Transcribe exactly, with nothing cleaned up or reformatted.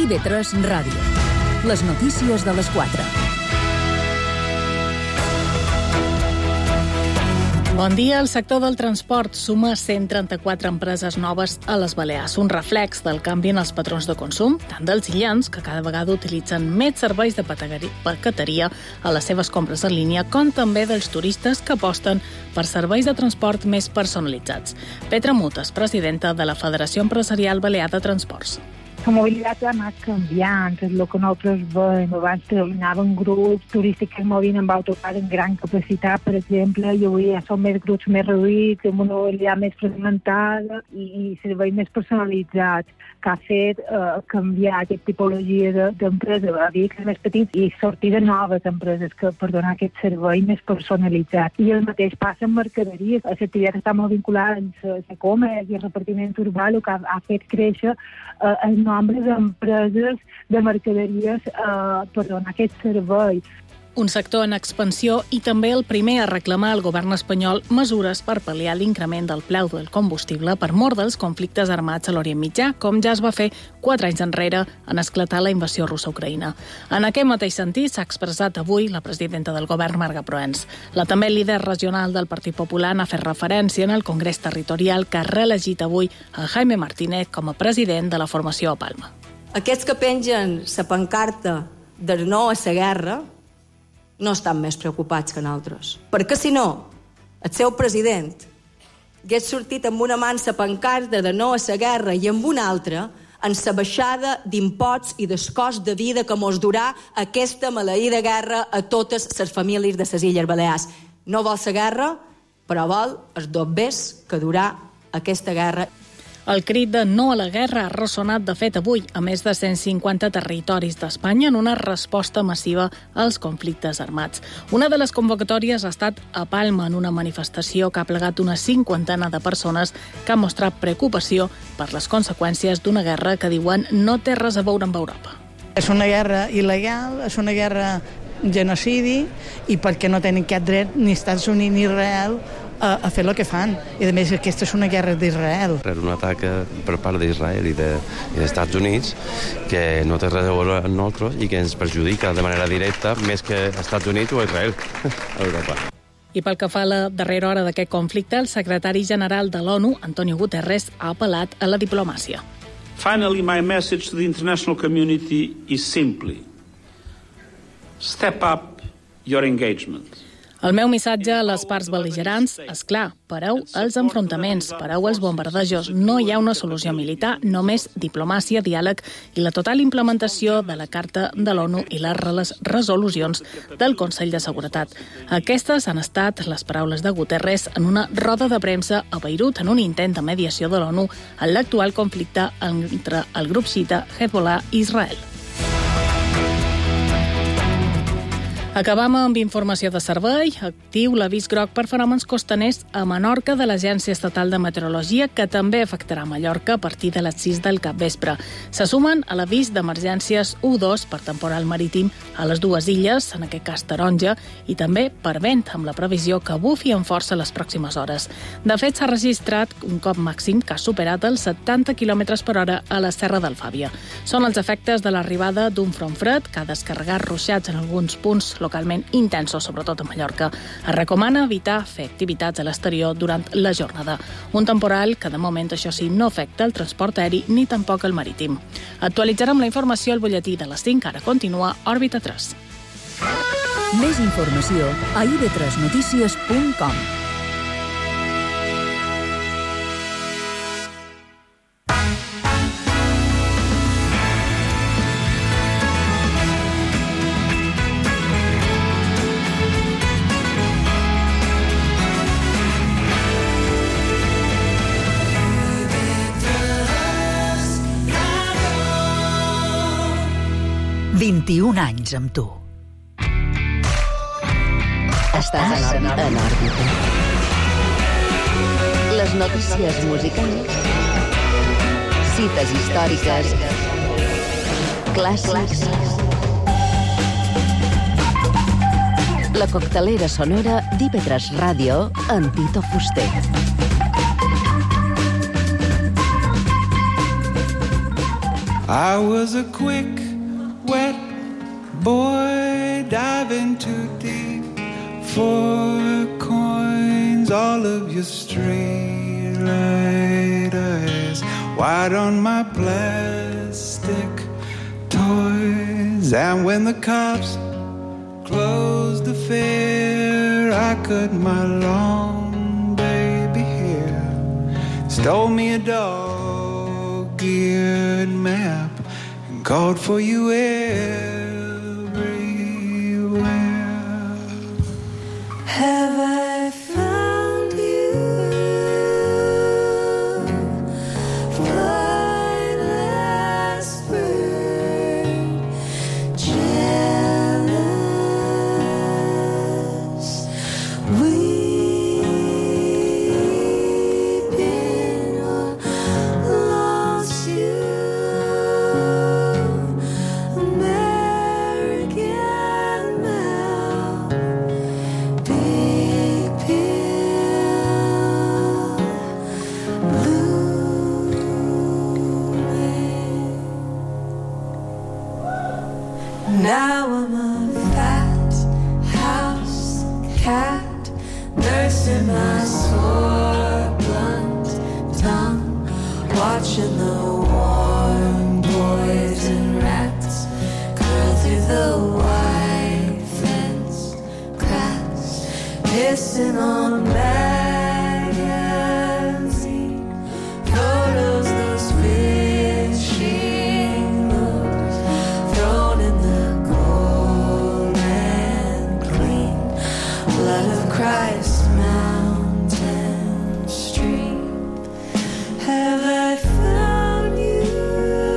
I V tres Ràdio. Les notícies de les quatre. Bon dia. El sector del transport suma cent trenta-quatre empreses noves a les Balears, un reflex del canvi en els patrons de consum, tant dels illants, que cada vegada utilitzen més serveis de paqueteria a les seves compres en línia, com també dels turistes que aposten per serveis de transport més personalitzats. Petra Mutes, presidenta de la Federació Empresarial Balear de Transports. La mobilitat ha anat canviant, és el que nosaltres veiem. Abans treballaven grups turístics que es movien amb autocar en gran capacitat, per exemple, i avui ja són més grups més reduïts, amb una mobilitat més fragmentada i, i serveis més personalitzats, que ha fet eh, canviar aquesta tipologia d'empreses de, a vehicles més petits i sortir de noves empreses que per donar aquest servei més personalitzat. I el mateix passa amb mercaderies. L'activitat està molt vinculada amb el comerç i el repartiment urbà, el que ha, ha fet créixer eh, el nombre d'empreses de mercaderies eh, per donar aquest servei. Un sector en expansió i també el primer a reclamar al govern espanyol mesures per pal·liar l'increment del preu del combustible per mor dels conflictes armats a l'Orient Mitjà, com ja es va fer quatre anys enrere en esclatar la invasió russa a Ucraïna. En aquest mateix sentit s'ha expressat avui la presidenta del govern, Marga Proens. La també líder regional del Partit Popular n'ha fet referència en el Congrés Territorial, que ha reelegit avui a Jaime Martínez com a president de la formació a Palma. Aquests que pengen la pancarta de no a la guerra no estan més preocupats que nosaltres. Perquè si no, el seu president hagués sortit amb una mà en la pancarta de no a la guerra i amb una altra en la baixada d'imposts i del cost de vida que mos durà aquesta maleïda guerra a totes les famílies de les Illes Balears. No vol la guerra, però vol els dobbers que durà aquesta guerra. El crit de no a la guerra ha ressonat de fet avui a més de cent cinquanta territoris d'Espanya en una resposta massiva als conflictes armats. Una de les convocatòries ha estat a Palma, en una manifestació que ha plegat una cinquantena de persones que han mostrat preocupació per les conseqüències d'una guerra que diuen no té res a veure amb Europa. És una guerra il·legal, és una guerra genocidi i perquè no tenen cap dret ni Estats Units ni Israel a, a fer el que fan. I a més aquesta és una guerra d'Israel. És un atac per part d'Israel i dels de, Estats Units que no té res a veure amb nosaltres i que ens perjudica de manera directa més que als Estats Units o a Israel, a Europa. I pel que fa a la darrera hora d'aquest conflicte, el secretari general de l'ONU, Antonio Guterres, ha apel·lat a la diplomàcia. Finally, my message to the international community is simply step up your engagement. El meu missatge a les parts bel·ligerants és clar, pareu els enfrontaments, pareu els bombardejos. No hi ha una solució militar, només diplomàcia, diàleg i la total implementació de la Carta de l'ONU i les resolucions del Consell de Seguretat. Aquestes han estat les paraules de Guterres en una roda de premsa a Beirut en un intent de mediació de l'ONU en l'actual conflicte entre el grup xiita Hezbollah i Israel. Acabam amb informació de servei. Actiu l'avís groc per fenòmens costaners a Menorca de l'Agència Estatal de Meteorologia, que també afectarà Mallorca a partir de les sis del capvespre. Se sumen a l'avís d'emergències u dos per temporal marítim a les dues illes, en aquest cas taronja, i també per vent, amb la previsió que bufi amb força les pròximes hores. De fet, s'ha registrat un cop màxim que ha superat els setanta quilòmetres per hora a la Serra d'Alfàbia. Són els efectes de l'arribada d'un front fred que ha descarregat ruixats en alguns punts localment intensos, sobretot a Mallorca. Es recomana evitar fer activitats a l'exterior durant la jornada. Un temporal que de moment, això sí, no afecta el transport aeri ni tampoc el marítim. Actualitzarem la informació al butlletí de les cinc, ara continua Òrbita tres. Més informació a i ve tres notícies punt com. vint-i-un anys amb tu. Estàs en òrbita. Les notícies musicals, cites històriques, clàssics, la coctelera sonora d'I V tres Ràdio amb Tito Fuster. I was a quick, wet boy diving too deep for coins. All of your street light eyes wide on my plastic toys. And when the cops closed the fair, I cut my long baby hair, stole me a dog-eared map, and called for you everywhere.